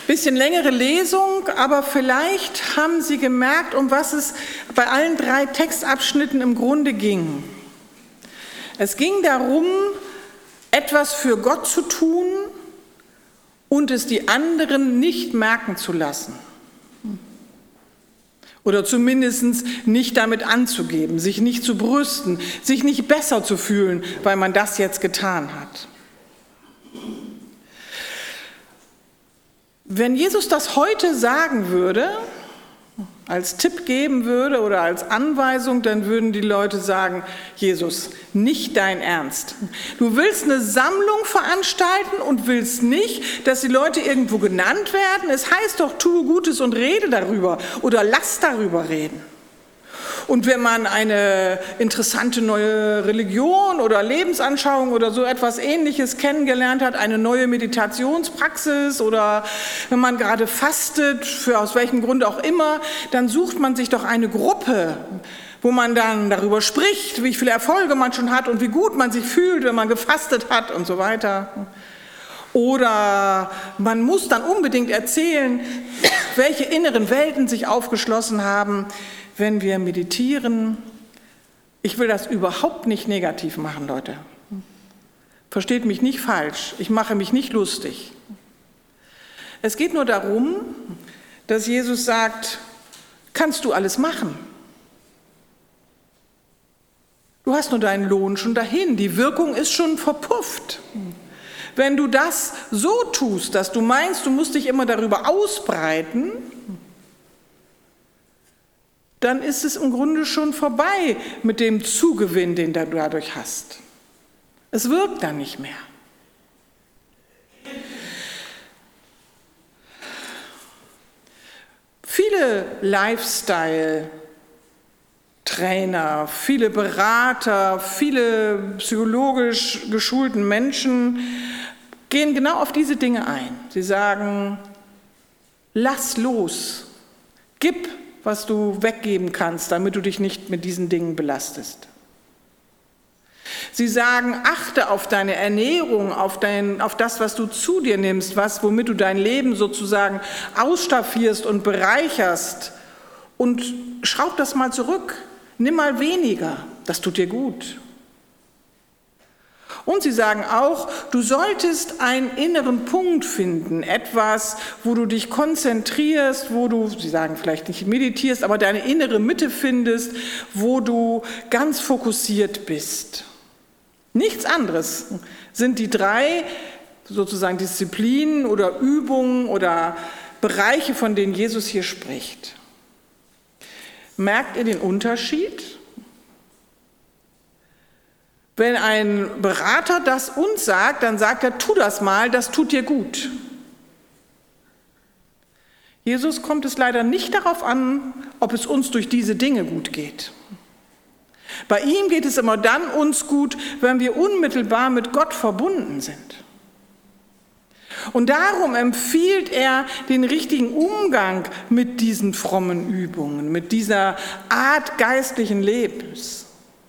Bisschen längere Lesung, aber vielleicht haben Sie gemerkt, um was es bei allen 3 Textabschnitten im Grunde ging. Es ging darum, etwas für Gott zu tun und es die anderen nicht merken zu lassen. Oder zumindest nicht damit anzugeben, sich nicht zu brüsten, sich nicht besser zu fühlen, weil man das jetzt getan hat. Wenn Jesus das heute sagen würde, als Tipp geben würde oder als Anweisung, dann würden die Leute sagen, Jesus, nicht dein Ernst. Du willst eine Sammlung veranstalten und willst nicht, dass die Leute irgendwo genannt werden. Es heißt doch, tue Gutes und rede darüber oder lass darüber reden. Und wenn man eine interessante neue Religion oder Lebensanschauung oder so etwas Ähnliches kennengelernt hat, eine neue Meditationspraxis oder wenn man gerade fastet, aus welchem Grund auch immer, dann sucht man sich doch eine Gruppe, wo man dann darüber spricht, wie viele Erfolge man schon hat und wie gut man sich fühlt, wenn man gefastet hat und so weiter. Oder man muss dann unbedingt erzählen, welche inneren Welten sich aufgeschlossen haben, wenn wir meditieren. Ich will das überhaupt nicht negativ machen, Leute. Versteht mich nicht falsch, ich mache mich nicht lustig. Es geht nur darum, dass Jesus sagt, kannst du alles machen. Du hast nur deinen Lohn schon dahin, die Wirkung ist schon verpufft. Wenn du das so tust, dass du meinst, du musst dich immer darüber ausbreiten, dann ist es im Grunde schon vorbei mit dem Zugewinn, den du dadurch hast. Es wirkt dann nicht mehr. Viele Lifestyle-Trainer, viele Berater, viele psychologisch geschulten Menschen gehen genau auf diese Dinge ein. Sie sagen, lass los, gib, was du weggeben kannst, damit du dich nicht mit diesen Dingen belastest. Sie sagen, achte auf deine Ernährung, auf das, was du zu dir nimmst, womit du dein Leben sozusagen ausstaffierst und bereicherst und schraub das mal zurück, nimm mal weniger, das tut dir gut. Und sie sagen auch, du solltest einen inneren Punkt finden, etwas, wo du dich konzentrierst, sie sagen vielleicht nicht meditierst, aber deine innere Mitte findest, wo du ganz fokussiert bist. Nichts anderes sind die 3 sozusagen Disziplinen oder Übungen oder Bereiche, von denen Jesus hier spricht. Merkt ihr den Unterschied? Wenn ein Berater das uns sagt, dann sagt er, tu das mal, das tut dir gut. Jesus kommt es leider nicht darauf an, ob es uns durch diese Dinge gut geht. Bei ihm geht es immer dann uns gut, wenn wir unmittelbar mit Gott verbunden sind. Und darum empfiehlt er den richtigen Umgang mit diesen frommen Übungen, mit dieser Art geistlichen Lebens.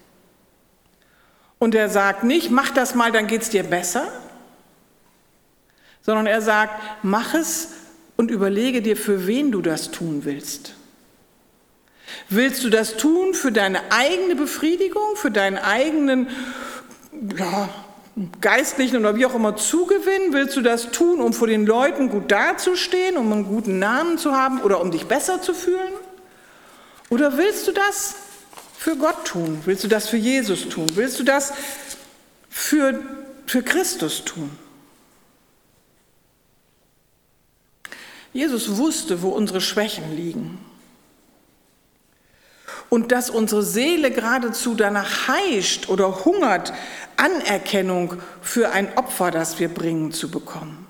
Und er sagt nicht, mach das mal, dann geht es dir besser, sondern er sagt, mach es und überlege dir, für wen du das tun willst. Willst du das tun für deine eigene Befriedigung, für deinen eigenen geistlichen oder wie auch immer Zugewinn? Willst du das tun, um vor den Leuten gut dazustehen, um einen guten Namen zu haben oder um dich besser zu fühlen? Oder willst du das für Gott tun? Willst du das für Jesus tun? Willst du das für Christus tun? Jesus wusste, wo unsere Schwächen liegen. Und dass unsere Seele geradezu danach heischt oder hungert, Anerkennung für ein Opfer, das wir bringen, zu bekommen.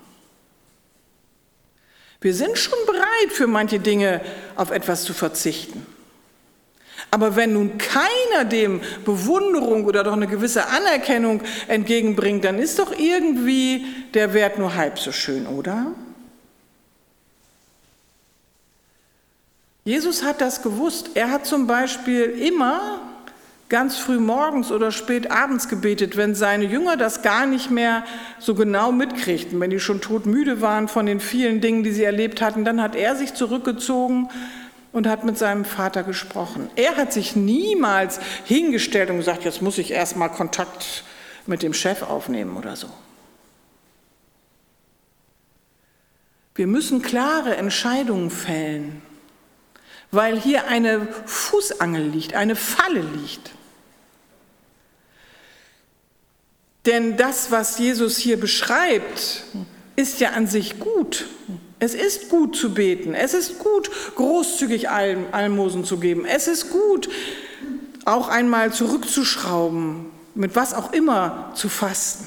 Wir sind schon bereit, für manche Dinge auf etwas zu verzichten. Aber wenn nun keiner dem Bewunderung oder doch eine gewisse Anerkennung entgegenbringt, dann ist doch irgendwie der Wert nur halb so schön, oder? Jesus hat das gewusst. Er hat zum Beispiel immer ganz früh morgens oder spät abends gebetet, wenn seine Jünger das gar nicht mehr so genau mitkriegten, wenn die schon todmüde waren von den vielen Dingen, die sie erlebt hatten, dann hat er sich zurückgezogen und hat mit seinem Vater gesprochen. Er hat sich niemals hingestellt und gesagt, jetzt muss ich erst mal Kontakt mit dem Chef aufnehmen oder so. Wir müssen klare Entscheidungen fällen, weil hier eine Fußangel liegt, eine Falle liegt. Denn das, was Jesus hier beschreibt, ist ja an sich gut. Es ist gut zu beten, es ist gut, großzügig Almosen zu geben, es ist gut, auch einmal zurückzuschrauben, mit was auch immer zu fasten.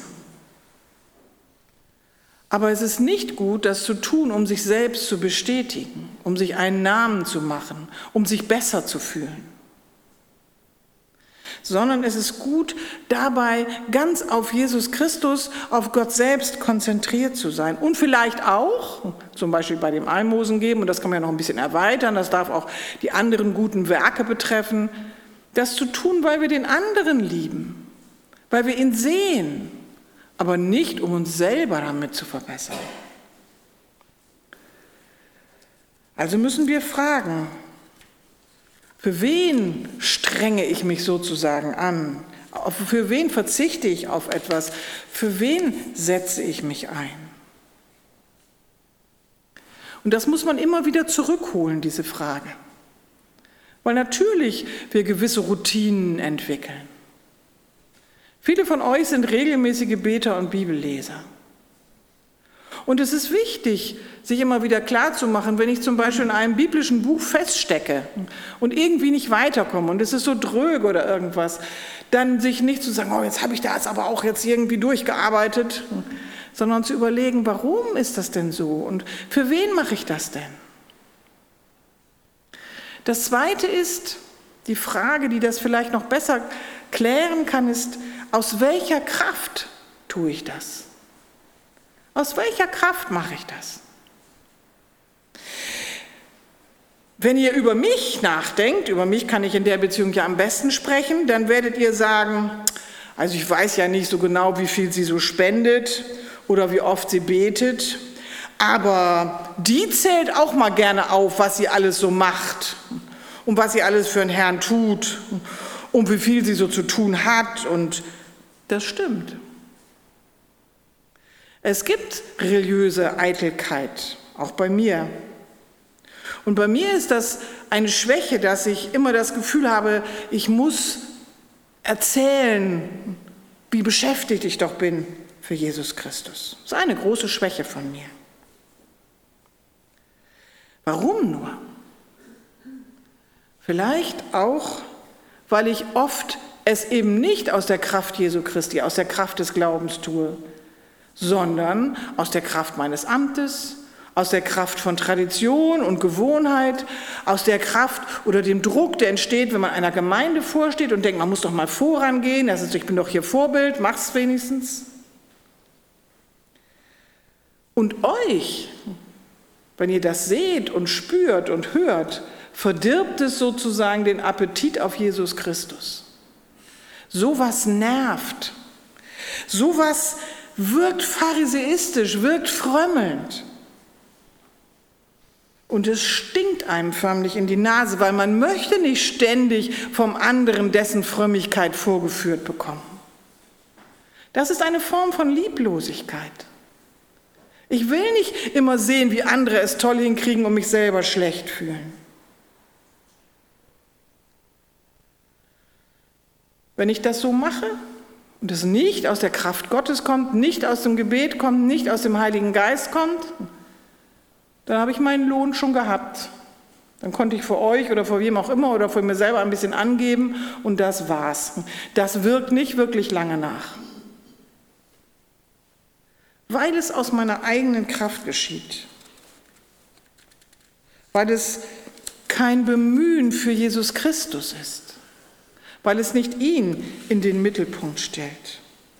Aber es ist nicht gut, das zu tun, um sich selbst zu bestätigen, um sich einen Namen zu machen, um sich besser zu fühlen. Sondern es ist gut, dabei ganz auf Jesus Christus, auf Gott selbst konzentriert zu sein. Und vielleicht auch, zum Beispiel bei dem Almosen geben, und das kann man ja noch ein bisschen erweitern, das darf auch die anderen guten Werke betreffen, das zu tun, weil wir den anderen lieben, weil wir ihn sehen, aber nicht, um uns selber damit zu verbessern. Also müssen wir fragen, für wen strenge ich mich sozusagen an? Für wen verzichte ich auf etwas? Für wen setze ich mich ein? Und das muss man immer wieder zurückholen, diese Frage. Weil natürlich wir gewisse Routinen entwickeln. Viele von euch sind regelmäßige Beter und Bibelleser. Und es ist wichtig, sich immer wieder klarzumachen, wenn ich zum Beispiel in einem biblischen Buch feststecke und irgendwie nicht weiterkomme und es ist so dröge oder irgendwas, dann sich nicht zu sagen, oh, jetzt habe ich das aber auch jetzt irgendwie durchgearbeitet, sondern zu überlegen, warum ist das denn so und für wen mache ich das denn? Das Zweite ist, die Frage, die das vielleicht noch besser klären kann, ist, aus welcher Kraft tue ich das? Aus welcher Kraft mache ich das? Wenn ihr über mich nachdenkt, über mich kann ich in der Beziehung ja am besten sprechen, dann werdet ihr sagen, also ich weiß ja nicht so genau, wie viel sie so spendet oder wie oft sie betet, aber die zählt auch mal gerne auf, was sie alles so macht und was sie alles für den Herrn tut und wie viel sie so zu tun hat, und das stimmt. Es gibt religiöse Eitelkeit, auch bei mir. Und bei mir ist das eine Schwäche, dass ich immer das Gefühl habe, ich muss erzählen, wie beschäftigt ich doch bin für Jesus Christus. Das ist eine große Schwäche von mir. Warum nur? Vielleicht auch, weil ich oft es eben nicht aus der Kraft Jesu Christi, aus der Kraft des Glaubens tue, sondern aus der Kraft meines Amtes, aus der Kraft von Tradition und Gewohnheit, aus der Kraft oder dem Druck, der entsteht, wenn man einer Gemeinde vorsteht und denkt, man muss doch mal vorangehen, das ist, ich bin doch hier Vorbild, mach's wenigstens. Und euch, wenn ihr das seht und spürt und hört, verdirbt es sozusagen den Appetit auf Jesus Christus. Sowas nervt, sowas wirkt pharisäistisch, wirkt frömmelnd. Und es stinkt einem förmlich in die Nase, weil man möchte nicht ständig vom anderen dessen Frömmigkeit vorgeführt bekommen. Das ist eine Form von Lieblosigkeit. Ich will nicht immer sehen, wie andere es toll hinkriegen und mich selber schlecht fühlen. Wenn ich das so mache und es nicht aus der Kraft Gottes kommt, nicht aus dem Gebet kommt, nicht aus dem Heiligen Geist kommt, dann habe ich meinen Lohn schon gehabt. Dann konnte ich vor euch oder vor wem auch immer oder vor mir selber ein bisschen angeben und das war's. Das wirkt nicht wirklich lange nach. Weil es aus meiner eigenen Kraft geschieht. Weil es kein Bemühen für Jesus Christus ist. Weil es nicht ihn in den Mittelpunkt stellt.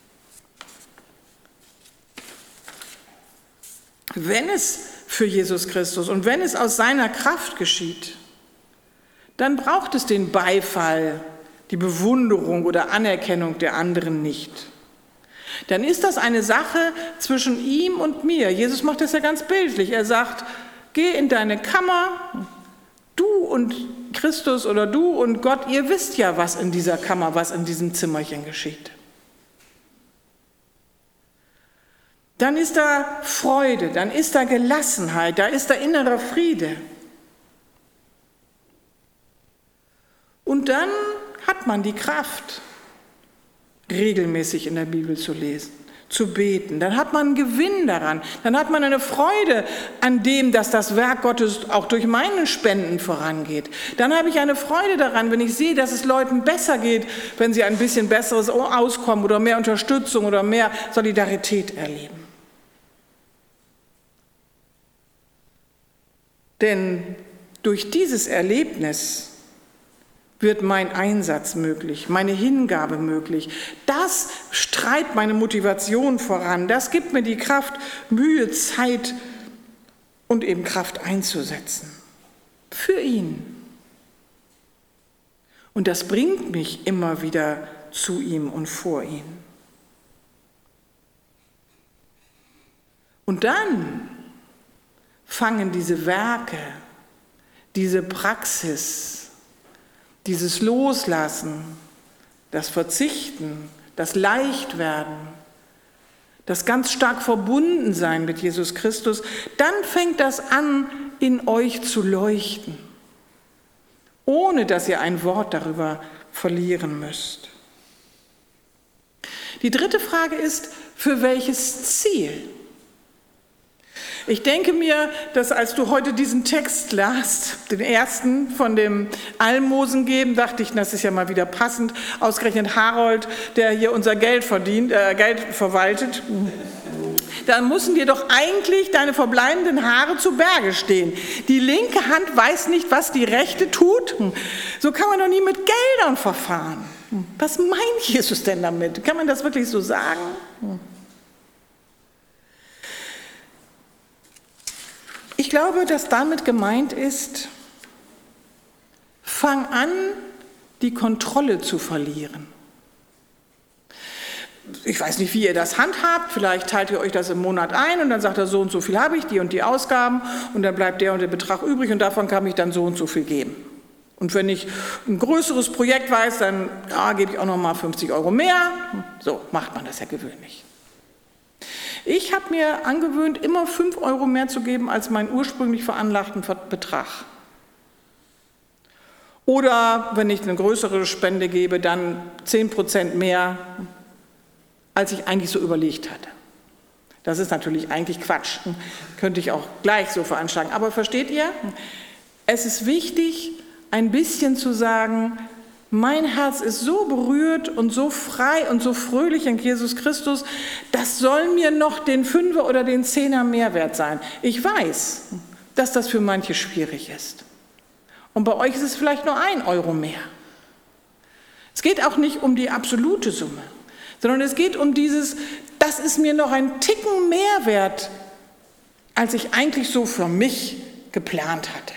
Wenn es für Jesus Christus und wenn es aus seiner Kraft geschieht, dann braucht es den Beifall, die Bewunderung oder Anerkennung der anderen nicht. Dann ist das eine Sache zwischen ihm und mir. Jesus macht das ja ganz bildlich. Er sagt, geh in deine Kammer, du und Christus oder du und Gott, ihr wisst ja, was in dieser Kammer, was in diesem Zimmerchen geschieht. Dann ist da Freude, dann ist da Gelassenheit, da ist da innerer Friede. Und dann hat man die Kraft, regelmäßig in der Bibel zu lesen, zu beten. Dann hat man einen Gewinn daran. Dann hat man eine Freude an dem, dass das Werk Gottes auch durch meine Spenden vorangeht. Dann habe ich eine Freude daran, wenn ich sehe, dass es Leuten besser geht, wenn sie ein bisschen besseres Auskommen oder mehr Unterstützung oder mehr Solidarität erleben. Denn durch dieses Erlebnis wird mein Einsatz möglich, meine Hingabe möglich. Das treibt meine Motivation voran. Das gibt mir die Kraft, Mühe, Zeit und eben Kraft einzusetzen. Für ihn. Und das bringt mich immer wieder zu ihm und vor ihm. Und dann fangen diese Werke, diese Praxis, dieses Loslassen, das Verzichten, das Leichtwerden, das ganz stark Verbundensein mit Jesus Christus, dann fängt das an, in euch zu leuchten, ohne dass ihr ein Wort darüber verlieren müsst. Die dritte Frage ist, für welches Ziel? Ich denke mir, dass als du heute diesen Text las, den ersten von dem Almosen geben, dachte ich, das ist ja mal wieder passend, ausgerechnet Harold, der hier unser Geld verwaltet, dann müssen dir doch eigentlich deine verbleibenden Haare zu Berge stehen. Die linke Hand weiß nicht, was die rechte tut. So kann man doch nie mit Geldern verfahren. Was meint Jesus denn damit? Kann man das wirklich so sagen? Ich glaube, dass damit gemeint ist, fang an, die Kontrolle zu verlieren. Ich weiß nicht, wie ihr das handhabt, vielleicht teilt ihr euch das im Monat ein und dann sagt er, so und so viel habe ich, die und die Ausgaben und dann bleibt der und der Betrag übrig und davon kann ich dann so und so viel geben. Und wenn ich ein größeres Projekt weiß, dann gebe ich auch noch mal 50 € mehr. So macht man das ja gewöhnlich. Ich habe mir angewöhnt, immer 5 € mehr zu geben als meinen ursprünglich veranlagten Betrag. Oder wenn ich eine größere Spende gebe, dann 10% mehr, als ich eigentlich so überlegt hatte. Das ist natürlich eigentlich Quatsch. Könnte ich auch gleich so veranschlagen. Aber versteht ihr? Es ist wichtig, ein bisschen zu sagen, mein Herz ist so berührt und so frei und so fröhlich in Jesus Christus, das soll mir noch den 5er oder den 10er Mehrwert sein. Ich weiß, dass das für manche schwierig ist. Und bei euch ist es vielleicht nur 1 € mehr. Es geht auch nicht um die absolute Summe, sondern es geht um dieses, das ist mir noch ein Ticken mehr wert, als ich eigentlich so für mich geplant hatte.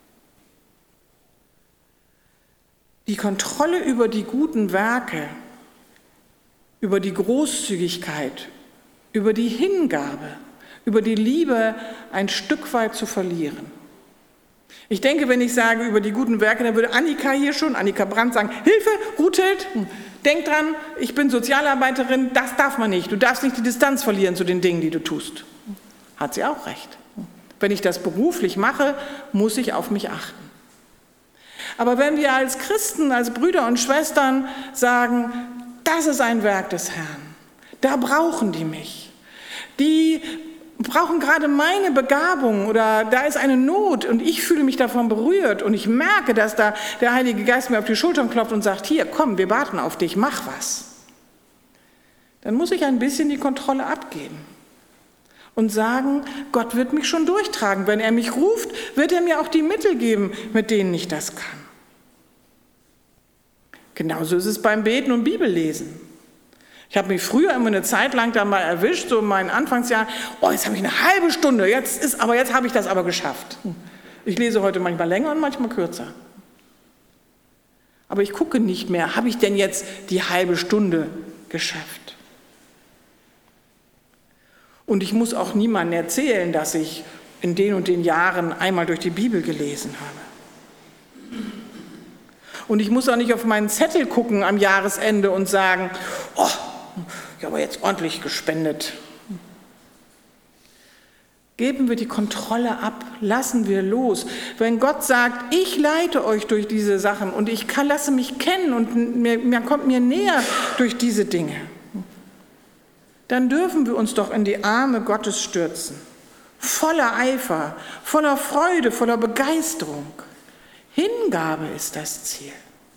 Die Kontrolle über die guten Werke, über die Großzügigkeit, über die Hingabe, über die Liebe ein Stück weit zu verlieren. Ich denke, wenn ich sage über die guten Werke, dann würde Annika Brandt sagen, Hilfe, Ruthhild, denk dran, ich bin Sozialarbeiterin, das darf man nicht. Du darfst nicht die Distanz verlieren zu den Dingen, die du tust. Hat sie auch recht. Wenn ich das beruflich mache, muss ich auf mich achten. Aber wenn wir als Christen, als Brüder und Schwestern sagen, das ist ein Werk des Herrn, da brauchen die mich, die brauchen gerade meine Begabung oder da ist eine Not und ich fühle mich davon berührt und ich merke, dass da der Heilige Geist mir auf die Schultern klopft und sagt, hier, komm, wir warten auf dich, mach was. Dann muss ich ein bisschen die Kontrolle abgeben und sagen, Gott wird mich schon durchtragen. Wenn er mich ruft, wird er mir auch die Mittel geben, mit denen ich das kann. Genauso ist es beim Beten und Bibellesen. Ich habe mich früher immer eine Zeit lang da mal erwischt, so in meinen Anfangsjahren, jetzt habe ich eine halbe Stunde, jetzt habe ich das aber geschafft. Ich lese heute manchmal länger und manchmal kürzer. Aber ich gucke nicht mehr, habe ich denn jetzt die halbe Stunde geschafft? Und ich muss auch niemandem erzählen, dass ich in den und den Jahren einmal durch die Bibel gelesen habe. Und ich muss auch nicht auf meinen Zettel gucken am Jahresende und sagen, oh, ich habe jetzt ordentlich gespendet. Geben wir die Kontrolle ab, lassen wir los. Wenn Gott sagt, ich leite euch durch diese Sachen und ich lasse mich kennen und mir kommt mir näher durch diese Dinge, dann dürfen wir uns doch in die Arme Gottes stürzen. Voller Eifer, voller Freude, voller Begeisterung. Hingabe ist das Ziel.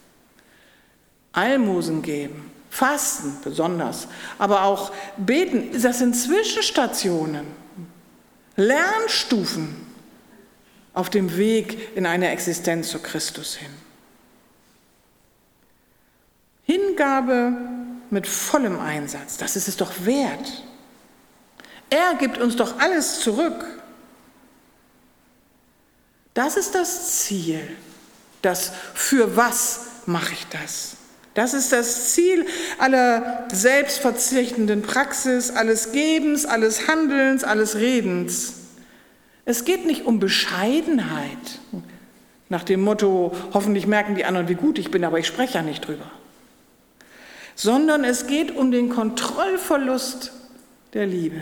Almosen geben, fasten besonders, aber auch beten, das sind Zwischenstationen. Lernstufen auf dem Weg in eine Existenz zu Christus hin. Hingabe mit vollem Einsatz, das ist es doch wert. Er gibt uns doch alles zurück. Das ist das Ziel. Das für was mache ich das? Das ist das Ziel aller selbstverzichtenden Praxis, alles Gebens, alles Handelns, alles Redens. Es geht nicht um Bescheidenheit, nach dem Motto, hoffentlich merken die anderen, wie gut ich bin, aber ich spreche ja nicht drüber. Sondern es geht um den Kontrollverlust der Liebe.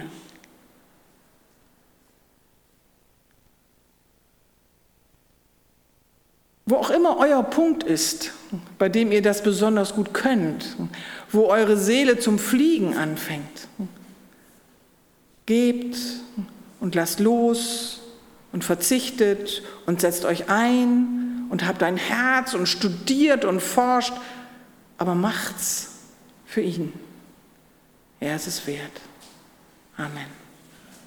Wo auch immer euer Punkt ist, bei dem ihr das besonders gut könnt, wo eure Seele zum Fliegen anfängt, gebt und lasst los und verzichtet und setzt euch ein und habt ein Herz und studiert und forscht, aber macht's für ihn. Er ist es wert. Amen.